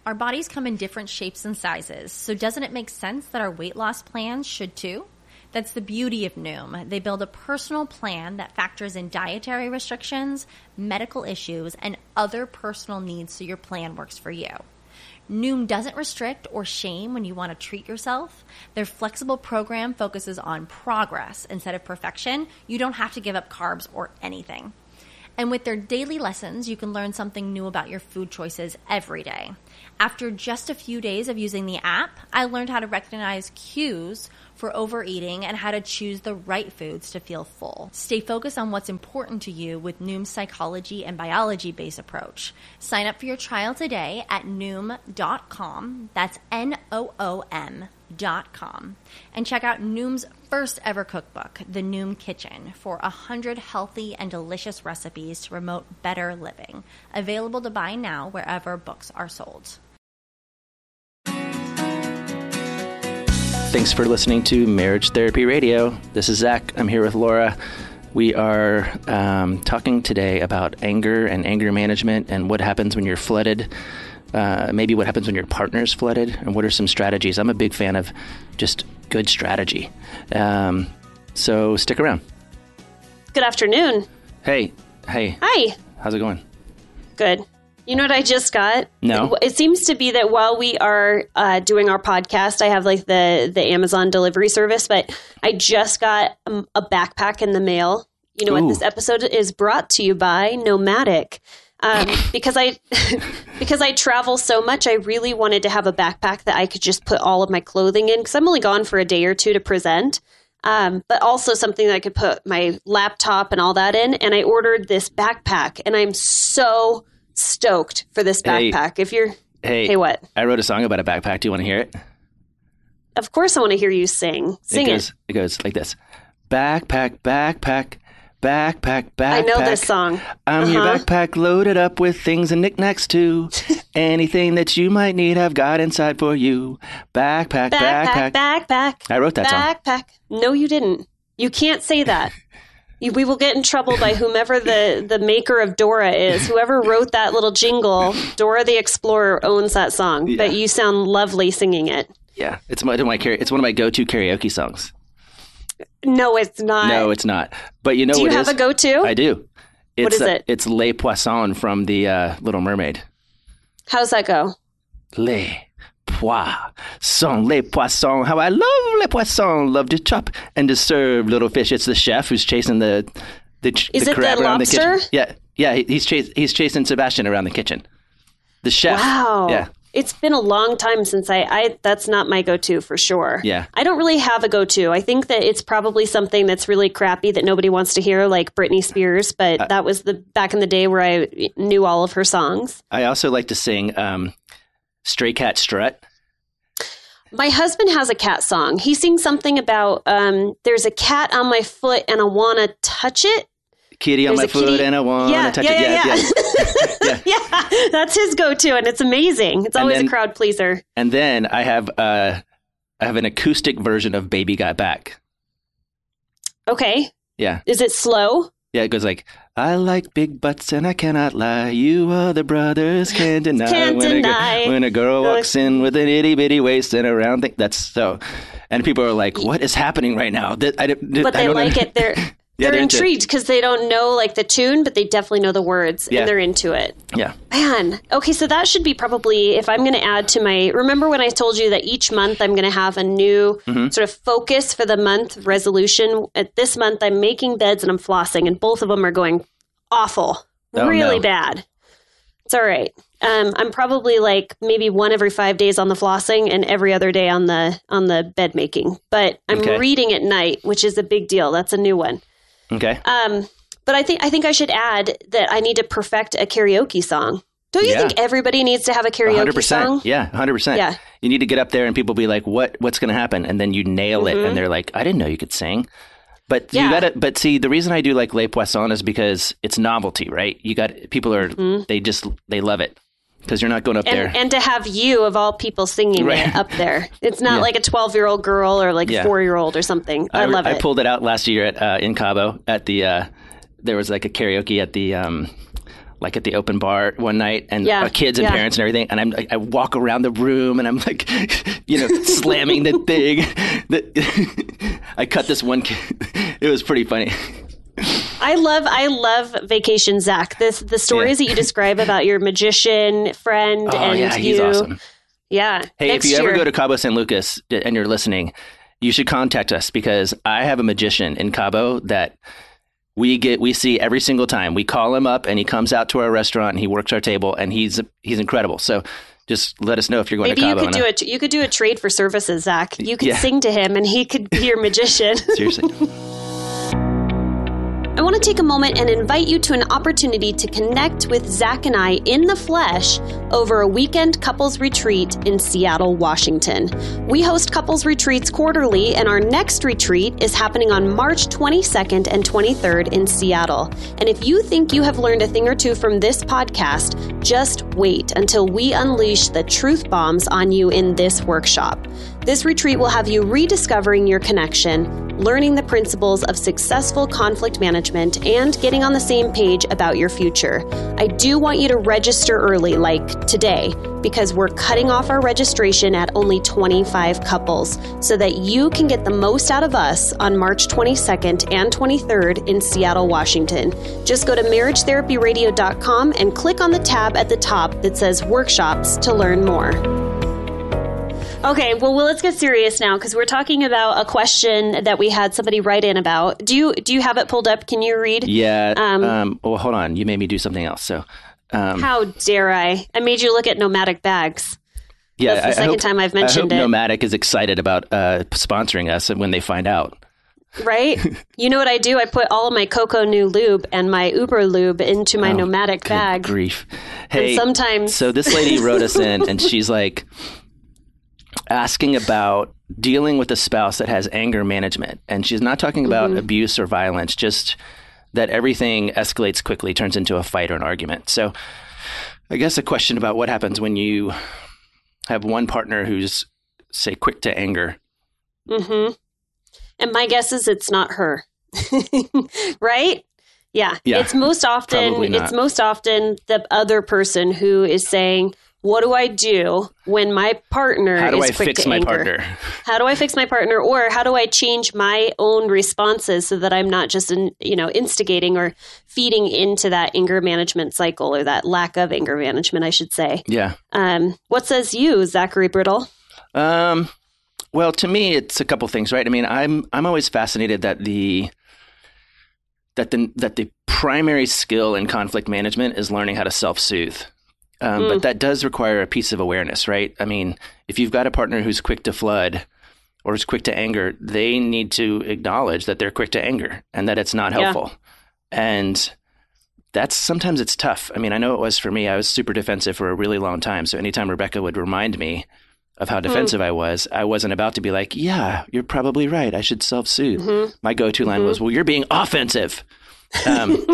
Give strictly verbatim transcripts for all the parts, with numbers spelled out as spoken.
Our bodies come in different shapes and sizes, so doesn't it make sense that our weight loss plans should too? That's the beauty of Noom. They build a personal plan that factors in dietary restrictions, medical issues, and other personal needs so your plan works for you. Noom doesn't restrict or shame when you want to treat yourself. Their flexible program focuses on progress instead of perfection. You don't have to give up carbs or anything. And with their daily lessons, you can learn something new about your food choices every day. After just a few days of using the app, I learned how to recognize cues for overeating and how to choose the right foods to feel full. Stay focused on what's important to you with Noom's psychology and biology-based approach. Sign up for your trial today at Noom dot com. That's N O O M dot com. And check out Noom's first ever cookbook, The Noom Kitchen, for one hundred healthy and delicious recipes to promote better living. Available to buy now wherever books are sold. Thanks for listening to Marriage Therapy Radio. This is Zach. I'm here with Laura. We are um, talking today about anger and anger management and what happens when you're flooded. Uh, maybe what happens when your partner's flooded, and what are some strategies. I'm a big fan of just good strategy. Um, so stick around. Good afternoon. Hey. Hey. Hi. How's it going? Good. You know what I just got? No. It, it seems to be that while we are uh, doing our podcast, I have like the, the Amazon delivery service, but I just got um, a backpack in the mail. You know Ooh. what? This episode is brought to you by Nomadic. Um, because I because I travel so much, I really wanted to have a backpack that I could just put all of my clothing in, because I'm only gone for a day or two to present, um, but also something that I could put my laptop and all that in. And I ordered this backpack, and I'm so stoked for this backpack. Hey, if you're hey, hey, what? I wrote a song about a backpack. Do you want to hear it? Of course, I want to hear you sing. Sing it. Goes, it. It goes like this: backpack, backpack. Backpack, backpack. I know this song. I'm uh-huh. your backpack loaded up with things and knickknacks too. Anything that you might need, I've got inside for you. Backpack, backpack, backpack. Backpack. I wrote that backpack. song. Backpack. No, you didn't. You can't say that. you, we will get in trouble by whomever the, the maker of Dora is. Whoever wrote that little jingle, Dora the Explorer owns that song. Yeah. But you sound lovely singing it. Yeah, it's my, my it's one of my go-to karaoke songs. No, it's not. No, it's not. But you know do what you it have is? a go-to? I do. It's, what is uh, it? It's Les Poissons from the uh, Little Mermaid. How's that go? Les Poissons, Les Poissons. How I love Les Poissons. Love to chop and to serve little fish. It's the chef who's chasing the the, is the it crab the around lobster? the kitchen. Yeah, yeah. He, he's chas- he's chasing Sebastian around the kitchen. The chef. Wow. Yeah. It's been a long time since I, I, that's not my go-to for sure. Yeah. I don't really have a go-to. I think that it's probably something that's really crappy that nobody wants to hear, like Britney Spears, but uh, that was the back in the day where I knew all of her songs. I also like to sing um, Stray Cat Strut. My husband has a cat song. He sings something about, um, there's a cat on my foot and I want to touch it. Kitty on There's my foot kitty. and I want to yeah, touch yeah, it. Yeah, yeah, yeah. yeah. yeah, that's his go-to, and it's amazing. It's always then, a crowd pleaser. And then I have uh, I have an acoustic version of Baby Got Back. Okay. Yeah. Is it slow? Yeah, it goes like, I like big butts and I cannot lie. You other brothers can't deny. Can't when, deny. A girl, when a girl walks in with an itty bitty waist and a round thing. That's so. And people are like, what is happening right now? That I, that, But I they don't like know. it. They're... Yeah, they're, they're intrigued because they don't know like the tune, but they definitely know the words yeah. and they're into it. Yeah. Man. Okay. So that should be probably, if I'm going to add to my, remember when I told you that each month I'm going to have a new mm-hmm. sort of focus for the month resolution. At this month, I'm making beds and I'm flossing, and both of them are going awful, oh, really no. bad. It's all right. Um, I'm probably like maybe one every five days on the flossing and every other day on the, on the bed making, but I'm okay. reading at night, which is a big deal. That's a new one. Okay. Um, but I think I think I should add that I need to perfect a karaoke song. Don't you yeah. think everybody needs to have a karaoke one hundred percent. song? Yeah, one hundred percent. Yeah. You need to get up there and people be like, "What? What's going to happen?" And then you nail mm-hmm. it, and they're like, "I didn't know you could sing." But yeah. you got to. But see, the reason I do like Les Poissons is because it's novelty, right? You got people are mm-hmm. they just they love it. Because you're not going up and, there. And to have you, of all people, singing right. it up there. It's not yeah. like a twelve-year-old girl or like a yeah. four-year-old or something. I, I love I it. I pulled it out last year at uh, in Cabo at the, uh, there was like a karaoke at the, um, like at the open bar one night, and yeah. uh, kids and yeah. parents and everything. And I'm like, I walk around the room and I'm like, you know, slamming the thing. I cut this one kid. It was pretty funny. I love, I love Vacation Zach. This, the stories yeah. that you describe about your magician friend oh, and yeah, you. He's awesome. Yeah. Hey, Next if you year. ever go to Cabo San Lucas and you're listening, you should contact us, because I have a magician in Cabo that we get, we see every single time. We call him up and he comes out to our restaurant and he works our table, and he's, he's incredible. So just let us know if you're going Maybe to Cabo. Maybe you could do it. You could do a trade for services, Zach. You could yeah. sing to him and he could be your magician. Seriously. I want to take a moment and invite you to an opportunity to connect with Zach and I in the flesh over a weekend couples retreat in Seattle, Washington. We host couples retreats quarterly, and our next retreat is happening on March twenty-second and twenty-third in Seattle. And if you think you have learned a thing or two from this podcast, just wait until we unleash the truth bombs on you in this workshop. This retreat will have you rediscovering your connection, learning the principles of successful conflict management, and getting on the same page about your future. I do want you to register early, like today, because we're cutting off our registration at only twenty-five couples so that you can get the most out of us on March twenty-second and twenty-third in Seattle, Washington. Just go to marriage therapy radio dot com and click on the tab at the top that says workshops to learn more. Okay, well, well, let's get serious now, because we're talking about a question that we had somebody write in about. Do you do you have it pulled up? Can you read? Yeah. Um, um, well, hold on. You made me do something else. So, um, how dare I? I made you look at Nomadic Bags. Yeah, That's the I, second I hope, time I've mentioned I hope it. Nomadic is excited about uh, sponsoring us when they find out. Right? You know what I do? I put all of my Coco New lube and my Uber lube into my oh, Nomadic good bag. Grief. Hey, and sometimes. So this lady wrote us in, and she's like asking about dealing with a spouse that has anger management. And she's not talking about mm-hmm. abuse or violence, just that everything escalates quickly, turns into a fight or an argument. So I guess a question about what happens when you have one partner who's, say, quick to anger. Mm-hmm. And my guess is it's not her. Right? Yeah. yeah. It's most often it's most often the other person who is saying, what do I do when my partner how do is I quick fix to my anger? partner? How do I fix my partner? Or how do I change my own responses so that I'm not just, in, you know, instigating or feeding into that anger management cycle, or that lack of anger management, I should say. Yeah. Um, what says you, Zachary Brittle? Um, well, to me, it's a couple things, right? I mean, I'm I'm always fascinated that the that the that the primary skill in conflict management is learning how to self-soothe. Um, mm. But that does require a piece of awareness, right? I mean, if you've got a partner who's quick to flood or is quick to anger, they need to acknowledge that they're quick to anger and that it's not helpful. Yeah. And that's sometimes it's tough. I mean, I know it was for me. I was super defensive for a really long time. So anytime Rebecca would remind me of how defensive mm. I was, I wasn't about to be like, yeah, you're probably right. I should self-soothe. Mm-hmm. My go-to line mm-hmm. was, well, you're being offensive. Um,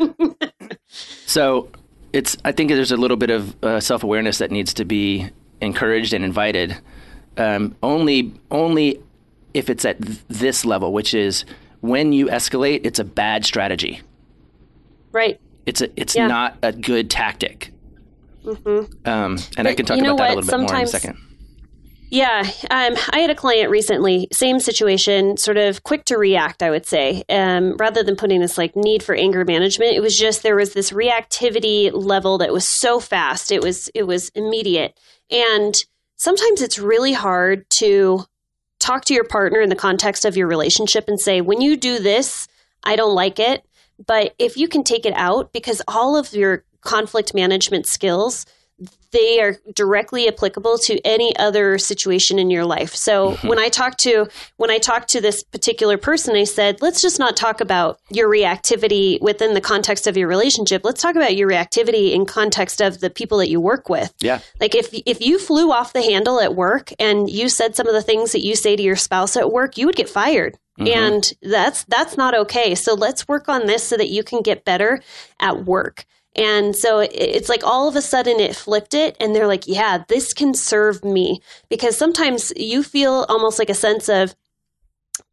so it's, I think there's a little bit of uh, self-awareness that needs to be encouraged and invited. Um, only, only if it's at th- this level, which is when you escalate, it's a bad strategy. Right. It's a, it's yeah. not a good tactic. Mm-hmm. Um, and but I can talk you know about that what? a little bit Sometimes, more in a second. Yeah. Um, I had a client recently, same situation, sort of quick to react, I would say. Um, rather than putting this like need for anger management, it was just there was this reactivity level that was so fast. It was it was immediate. And sometimes it's really hard to talk to your partner in the context of your relationship and say, when you do this, I don't like it. But if you can take it out, because all of your conflict management skills, they are directly applicable to any other situation in your life. So mm-hmm. when I talked to when I talked to this particular person, I said, let's just not talk about your reactivity within the context of your relationship. Let's talk about your reactivity in context of the people that you work with. Yeah. Like if if you flew off the handle at work and you said some of the things that you say to your spouse at work, you would get fired. Mm-hmm. And that's that's not okay. So let's work on this so that you can get better at work. And so it's like all of a sudden it flipped it and they're like, yeah, this can serve me. Because sometimes you feel almost like a sense of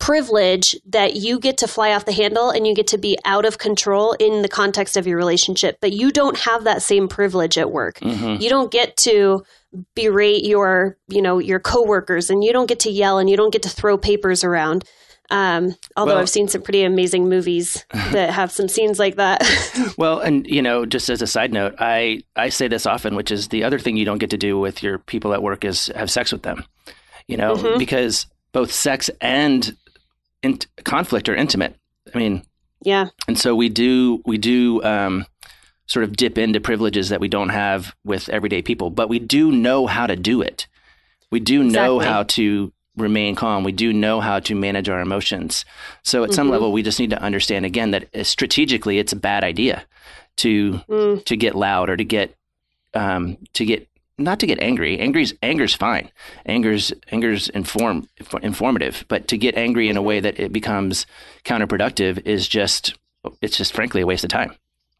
privilege that you get to fly off the handle and you get to be out of control in the context of your relationship, but you don't have that same privilege at work. Mm-hmm. You don't get to berate your, you know, your coworkers, and you don't get to yell, and you don't get to throw papers around. Um, although well, I've seen some pretty amazing movies that have some scenes like that. Well, and, you know, just as a side note, I, I say this often, which is the other thing you don't get to do with your people at work is have sex with them, you know, mm-hmm. because both sex and in- conflict are intimate. I mean, yeah. And so we do, we do um, sort of dip into privileges that we don't have with everyday people, but we do know how to do it. We do exactly. know how to remain calm. We do know how to manage our emotions. So at mm-hmm. some level, we just need to understand again that strategically, it's a bad idea to mm. to get loud or to get um, to get not to get angry. Angry's anger's fine. Anger's anger's inform informative, but to get angry in a way that it becomes counterproductive is just it's just frankly a waste of time.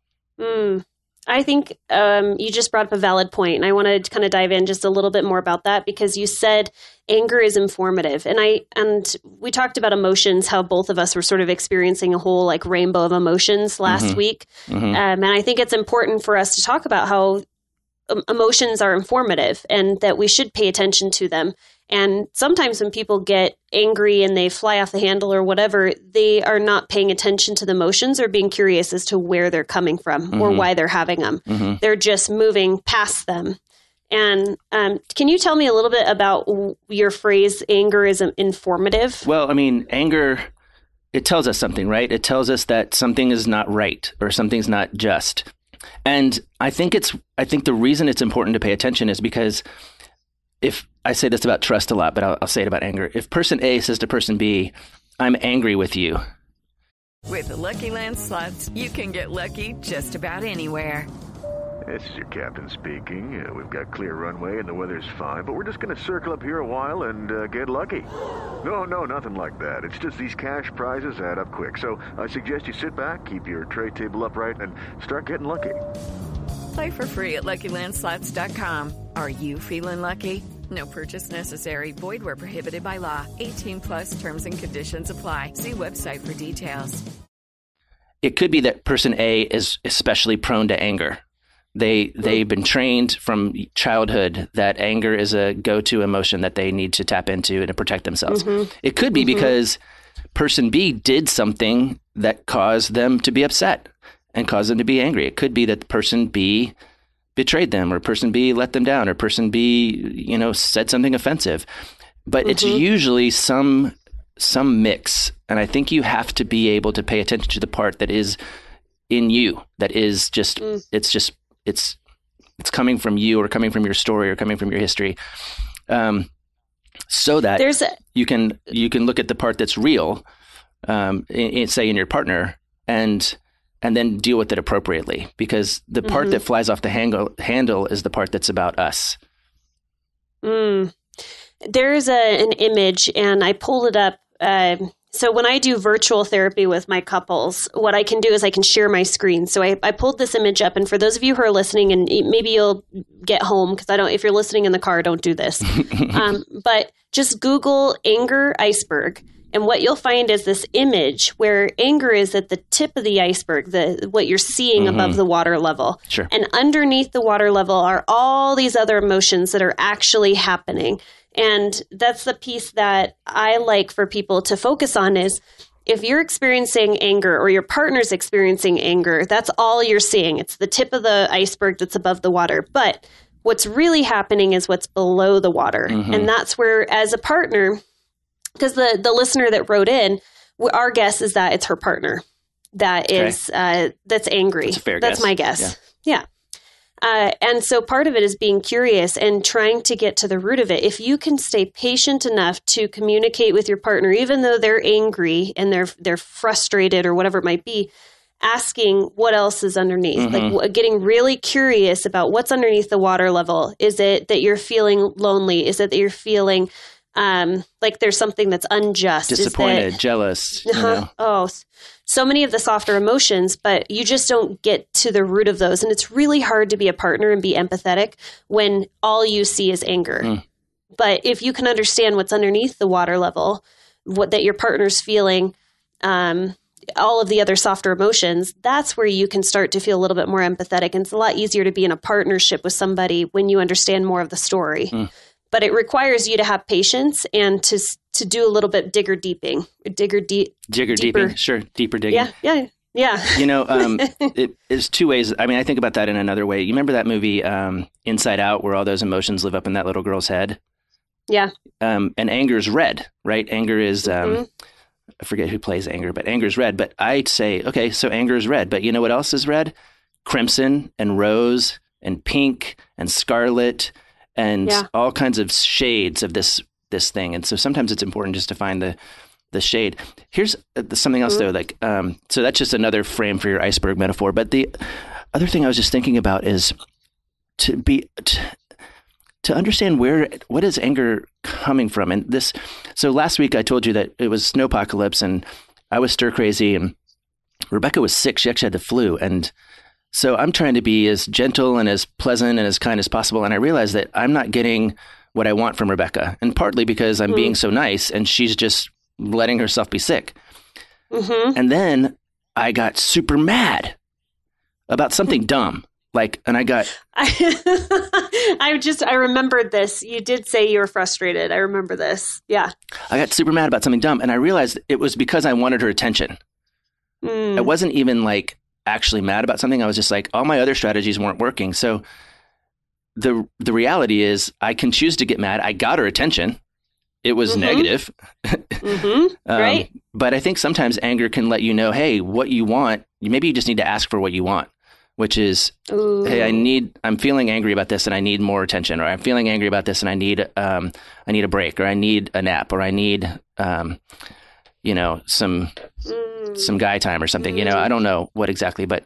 Mm. I think um, you just brought up a valid point, and I want to kind of dive in just a little bit more about that, because you said anger is informative, and I and we talked about emotions, how both of us were sort of experiencing a whole like rainbow of emotions last mm-hmm. week, mm-hmm. Um, and I think it's important for us to talk about how um, emotions are informative and that we should pay attention to them. And sometimes when people get angry and they fly off the handle or whatever, they are not paying attention to the emotions or being curious as to where they're coming from mm-hmm. or why they're having them. Mm-hmm. They're just moving past them. And um, can you tell me a little bit about your phrase, anger is informative? Well, I mean, anger, it tells us something, right? It tells us that something is not right or something's not just. And I think it's, I think the reason it's important to pay attention is because if I say this about trust a lot, but I'll, I'll say it about anger. If person A says to person B, I'm angry with you. With the Lucky Land Slots, you can get lucky just about anywhere. This is your captain speaking. Uh, we've got clear runway and the weather's fine, but we're just going to circle up here a while and uh, get lucky. No, no, nothing like that. It's just these cash prizes add up quick. So I suggest you sit back, keep your tray table upright, and start getting lucky. Play for free at Lucky Land Slots dot com. Are you feeling lucky? No purchase necessary. Void where prohibited by law. eighteen plus terms and conditions apply. See website for details. It could be that person A is especially prone to anger. They, they've been trained from childhood that anger is a go-to emotion that they need to tap into to protect themselves. Mm-hmm. It could be mm-hmm. because person B did something that caused them to be upset and caused them to be angry. It could be that person B betrayed them, or person B let them down, or person B, you know, said something offensive. But mm-hmm. it's usually some some mix. And I think you have to be able to pay attention to the part that is in you, that is just, mm. it's just, it's it's coming from you, or coming from your story, or coming from your history. Um, so that There's a- you can you can look at the part that's real, um, in, in, say in your partner, and and then deal with it appropriately, because the part mm-hmm. that flies off the handle, handle is the part that's about us. Mm. There's a, an image, and I pulled it up. Uh, so when I do virtual therapy with my couples, what I can do is I can share my screen. So I, I pulled this image up, and for those of you who are listening, and maybe you'll get home, because I don't, if you're listening in the car, don't do this. um, but just Google anger iceberg. And what you'll find is this image where anger is at the tip of the iceberg, the what you're seeing mm-hmm. above the water level. Sure. And underneath the water level are all these other emotions that are actually happening. And that's the piece that I like for people to focus on is if you're experiencing anger or your partner's experiencing anger, that's all you're seeing. It's the tip of the iceberg that's above the water. But what's really happening is what's below the water. Mm-hmm. And that's where, as a partner, because the, the listener that wrote in, our guess is that it's her partner that okay. is uh, that's angry. That's a fair That's guess. my guess. Yeah. yeah. Uh, and so part of it is being curious and trying to get to the root of it. If you can stay patient enough to communicate with your partner, even though they're angry and they're they're frustrated or whatever it might be, asking what else is underneath, mm-hmm. like getting really curious about what's underneath the water level. Is it that you're feeling lonely? Is it that you're feeling Um, like there's something that's unjust, disappointed, that, jealous. Uh-huh, you know? Oh, so many of the softer emotions, but you just don't get to the root of those. And it's really hard to be a partner and be empathetic when all you see is anger. Mm. But if you can understand what's underneath the water level, what that your partner's feeling, um, all of the other softer emotions, that's where you can start to feel a little bit more empathetic. And it's a lot easier to be in a partnership with somebody when you understand more of the story. Mm. But it requires you to have patience and to to do a little bit digger deeping, digger deep, digger deeper. deeping, sure, deeper digging. Yeah, yeah, yeah. You know, um, it, there's two ways. I mean, I think about that in another way. You remember that movie um, Inside Out, where all those emotions live up in that little girl's head? Yeah. Um, and anger is red, right? Anger is. Um, mm-hmm. I forget who plays anger, but anger is red. But I'd say, okay, so anger is red. But you know what else is red? Crimson and rose and pink and scarlet and yeah. all kinds of shades of this this thing. And so sometimes it's important just to find the the shade. Here's something else, mm-hmm. though. Like, um, so that's just another frame for your iceberg metaphor. But the other thing I was just thinking about is to be to, to understand where what is anger coming from. And this. So last week I told you that it was snowpocalypse and I was stir crazy and Rebecca was sick. She actually had the flu. And so I'm trying to be as gentle and as pleasant and as kind as possible. And I realized that I'm not getting what I want from Rebecca. And partly because I'm mm. being so nice and she's just letting herself be sick. Mm-hmm. And then I got super mad about something dumb. Like, and I got... I just, I remembered this. You did say you were frustrated. I remember this. Yeah. I got super mad about something dumb. And I realized it was because I wanted her attention. Mm. I wasn't even like actually mad about something. I was just like, all my other strategies weren't working. So the the reality is I can choose to get mad. I got her attention. It was mm-hmm. negative. mm-hmm. um, right. But I think sometimes anger can let you know, hey, what you want, maybe you just need to ask for what you want. Which is, Ooh. hey, I need, I'm feeling angry about this and I need more attention, or I'm feeling angry about this and I need, um, I need a break, or I need a nap, or I need, um, you know, some, mm. some guy time or something, mm. you know, I don't know what exactly, but.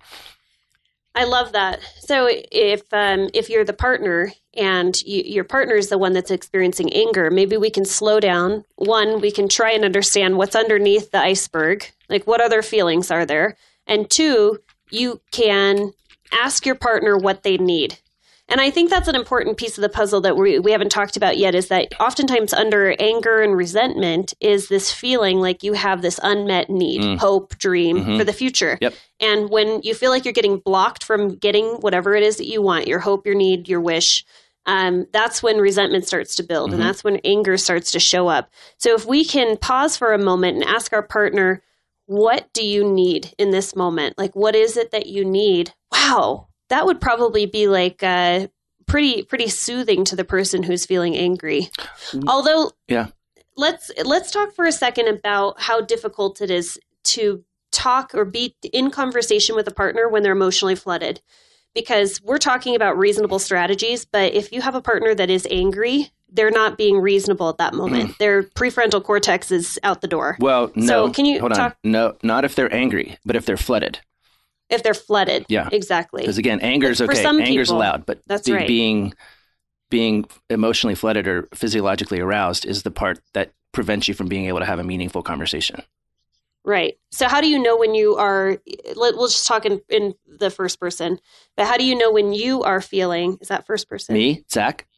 I love that. So if, um, if you're the partner and you, your partner is the one that's experiencing anger, maybe we can slow down. One, we can try and understand what's underneath the iceberg, like what other feelings are there? And two, you can ask your partner what they need. And I think that's an important piece of the puzzle that we, we haven't talked about yet, is that oftentimes under anger and resentment is this feeling like you have this unmet need, mm. hope, dream mm-hmm. for the future. Yep. And when you feel like you're getting blocked from getting whatever it is that you want, your hope, your need, your wish, um, that's when resentment starts to build. Mm-hmm. And that's when anger starts to show up. So if we can pause for a moment and ask our partner, what do you need in this moment? Like, what is it that you need? Wow. That would probably be like uh, pretty, pretty soothing to the person who's feeling angry. Although, yeah, let's, let's talk for a second about how difficult it is to talk or be in conversation with a partner when they're emotionally flooded, because we're talking about reasonable strategies. But if you have a partner that is angry, they're not being reasonable at that moment. Mm. Their prefrontal cortex is out the door. Well, no. So can you hold talk? on? No, not if they're angry, but if they're flooded. If they're flooded. Yeah. Exactly. Because again, anger is okay. Anger's allowed, but that's be, right. being being emotionally flooded or physiologically aroused is the part that prevents you from being able to have a meaningful conversation. Right. So how do you know when you are, let, we'll just talk in, in the first person, but how do you know when you are feeling, is that first person? Me, Zach?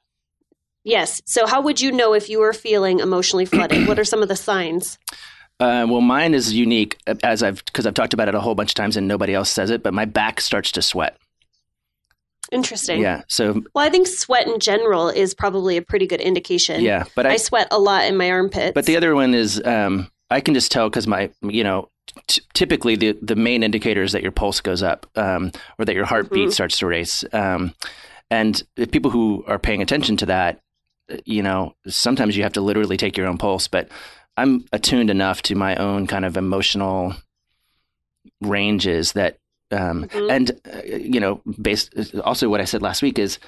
Yes. So how would you know if you were feeling emotionally flooded? What are some of the signs? Uh, well, mine is unique as I've, because I've talked about it a whole bunch of times and nobody else says it, but my back starts to sweat. Interesting. Yeah. So, well, I think sweat in general is probably a pretty good indication. Yeah. But I, I sweat a lot in my armpits. But the other one is, um, I can just tell because my, you know, t- typically the, the main indicator is that your pulse goes up, um, or that your heartbeat mm-hmm. starts to race. Um, and if people who are paying attention to that, you know, sometimes you have to literally take your own pulse, but I'm attuned enough to my own kind of emotional ranges that, um, mm-hmm. and, uh, you know, based also what I said last week is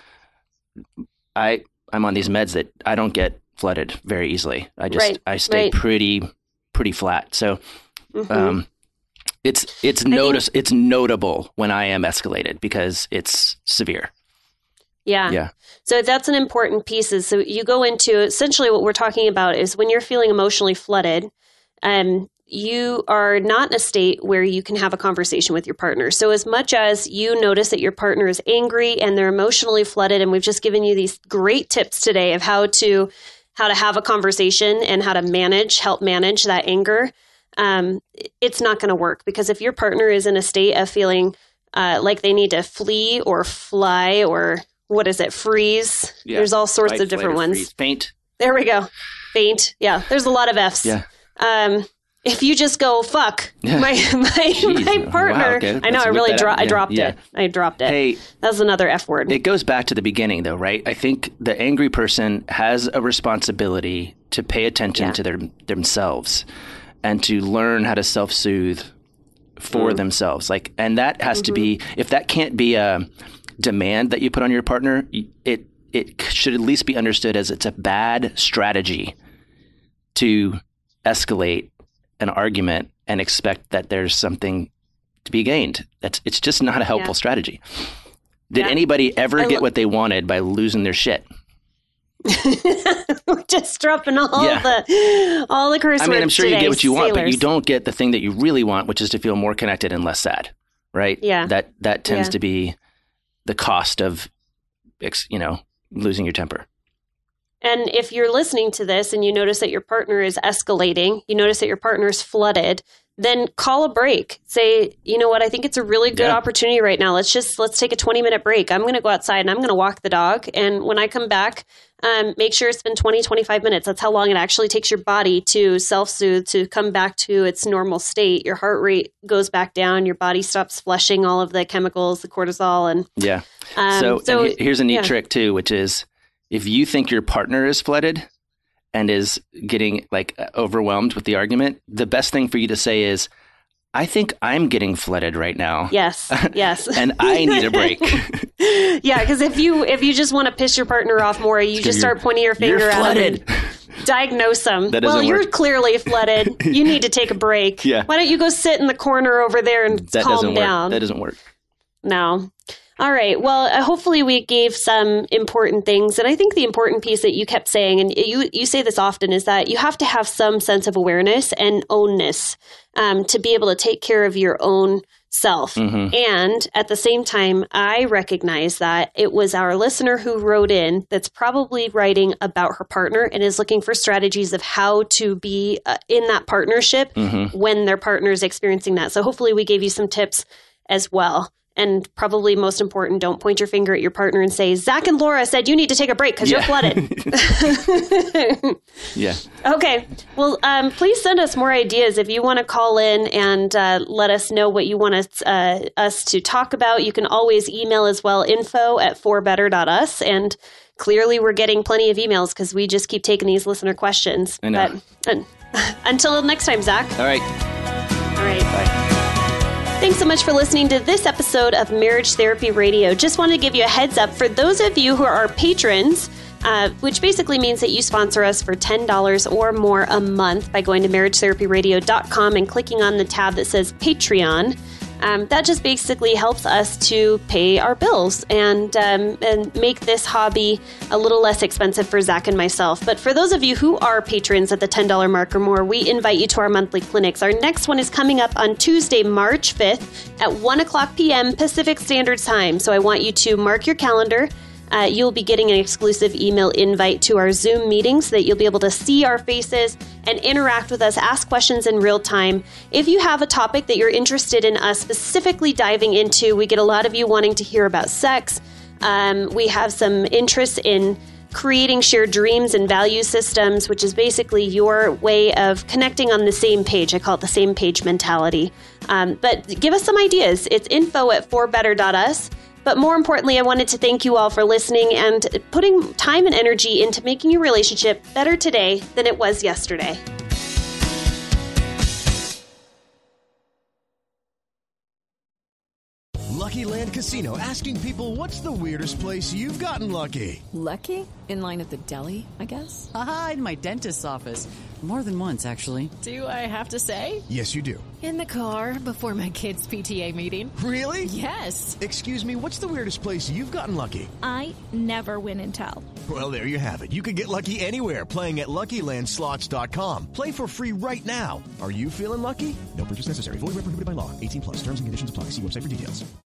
I, I'm on these meds that I don't get flooded very easily. I just, right. I stay right. pretty, pretty flat. So, mm-hmm. um, it's, it's notice, think- it's notable when I am escalated because it's severe. Yeah. Yeah. So that's an important piece. Is so you go into essentially what we're talking about is when you're feeling emotionally flooded, um, you are not in a state where you can have a conversation with your partner. So as much as you notice that your partner is angry and they're emotionally flooded, and we've just given you these great tips today of how to how to have a conversation and how to manage, help manage that anger, um, it's not going to work. Because if your partner is in a state of feeling uh, like they need to flee or fly or what is it, freeze? Yeah. There's all sorts Fight, of different flight, or ones. freeze. Faint. There we go. Faint. Yeah. There's a lot of F's. Yeah. Um, if you just go, fuck, Yeah. my my, Jeez. my partner. Wow, okay. I know, Let's I whip really that dro- out. I Yeah, dropped yeah. it. I dropped it. Hey, that's another F word. it goes back to the beginning, though, right? I think the angry person has a responsibility to pay attention Yeah. to their themselves and to learn how to self-soothe for Mm. themselves. Like, and that has Mm-hmm. to be, if that can't be a demand that you put on your partner, it it should at least be understood as it's a bad strategy to escalate an argument and expect that there's something to be gained. That's it's just not a helpful Yeah. strategy. Did Yeah. anybody ever I get lo- what they wanted by losing their shit? We're just dropping all Yeah. the all the curse I mean, I'm words sure you today, get what you want, but you sailors. don't get the thing that you really want, which is to feel more connected and less sad, right? Yeah. That that tends Yeah. to be the cost of, ex- you know, losing your temper. And if you're listening to this and you notice that your partner is escalating, you notice that your partner is flooded, then call a break. Say, you know what, I think it's a really good Yeah. opportunity right now. Let's just, let's take a twenty minute break. I'm going to go outside and I'm going to walk the dog. And when I come back, um, make sure it's been twenty, twenty-five minutes. That's how long it actually takes your body to self-soothe, to come back to its normal state. Your heart rate goes back down. Your body stops flushing all of the chemicals, the cortisol. And Yeah. um, so so and he- here's a neat yeah. trick too, which is if you think your partner is flooded and is getting like overwhelmed with the argument, the best thing for you to say is, I think I'm getting flooded right now. Yes, yes. And I need a break. Yeah, because if you if you just want to piss your partner off more, you just start pointing your finger You're at flooded. them and diagnose them. That Well, doesn't you're work. clearly flooded. You need to take a break. Yeah. Why don't you go sit in the corner over there and That calm doesn't down? work. That doesn't work. No. All right. Well, uh, hopefully we gave some important things. And I think the important piece that you kept saying, and you, you say this often, is that you have to have some sense of awareness and ownness um, to be able to take care of your own self. Mm-hmm. And at the same time, I recognize that it was our listener who wrote in that's probably writing about her partner and is looking for strategies of how to be uh, in that partnership Mm-hmm. when their partner is experiencing that. So hopefully we gave you some tips as well. And probably most important, don't point your finger at your partner and say, Zach and Laura said you need to take a break because Yeah. you're flooded. Yeah. Okay. Well, um, please send us more ideas if you want to call in and uh, let us know what you want us, uh, us to talk about. You can always email as well, info at for better dot us. And clearly we're getting plenty of emails because we just keep taking these listener questions. I know. But, uh, until next time, Zach. All right. All right. Bye. Thanks so much for listening to this episode of Marriage Therapy Radio. Just wanted to give you a heads up for those of you who are our patrons, uh, which basically means that you sponsor us for ten dollars or more a month by going to marriage therapy radio dot com and clicking on the tab that says Patreon. Um, that just basically helps us to pay our bills and um, and make this hobby a little less expensive for Zach and myself. But for those of you who are patrons at the ten dollars mark or more, we invite you to our monthly clinics. Our next one is coming up on Tuesday, March fifth at one o'clock p.m. Pacific Standard Time. So I want you to mark your calendar. Uh, you'll be getting an exclusive email invite to our Zoom meeting so that you'll be able to see our faces and interact with us, ask questions in real time. If you have a topic that you're interested in us specifically diving into, we get a lot of you wanting to hear about sex. Um, we have some interest in creating shared dreams and value systems, which is basically your way of connecting on the same page. I call it the same page mentality. Um, but give us some ideas. It's info at for better dot us. But more importantly, I wanted to thank you all for listening and putting time and energy into making your relationship better today than it was yesterday. Lucky Land Casino, asking people, what's the weirdest place you've gotten lucky? Lucky? In line at the deli, I guess? Aha, in my dentist's office. More than once, actually. Do I have to say? Yes, you do. In the car before my kids' P T A meeting. Really? Yes. Excuse me, what's the weirdest place you've gotten lucky? I never win and tell. Well, there you have it. You can get lucky anywhere, playing at lucky land slots dot com. Play for free right now. Are you feeling lucky? No purchase necessary. Void where prohibited by law. eighteen plus. Terms and conditions apply. See website for details.